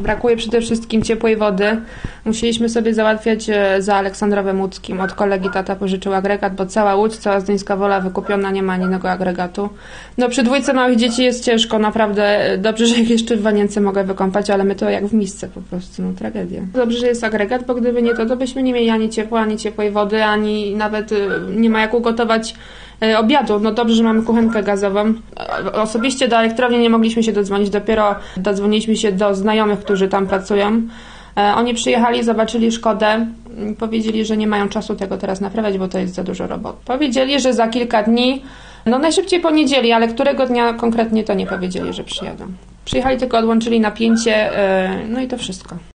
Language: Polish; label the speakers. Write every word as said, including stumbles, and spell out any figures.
Speaker 1: Brakuje przede wszystkim ciepłej wody. Musieliśmy sobie załatwiać za Aleksandrowem Łódzkim. Od kolegi tata pożyczył agregat, bo cała Łódź, cała Zduńska Wola wykupiona, nie ma ani innego agregatu. No przy dwójce małych dzieci jest ciężko, naprawdę. Dobrze, że ich jeszcze w wanience mogę wykąpać, ale my to jak w misce po prostu, no tragedia. Dobrze, że jest agregat, bo gdyby nie to, to byśmy nie mieli ani ciepła, ani ciepłej wody, ani nawet nie ma jak ugotować obiadu. No dobrze, że mamy kuchenkę gazową. Osobiście do elektrowni nie mogliśmy się dodzwonić, dopiero dodzwoniliśmy się do znajomych, którzy tam pracują. Oni przyjechali, zobaczyli szkodę, powiedzieli, że nie mają czasu tego teraz naprawiać, bo to jest za dużo roboty. Powiedzieli, że za kilka dni, no najszybciej po niedzieli, ale którego dnia konkretnie to nie powiedzieli, że przyjadą. Przyjechali, tylko odłączyli napięcie, no i to wszystko.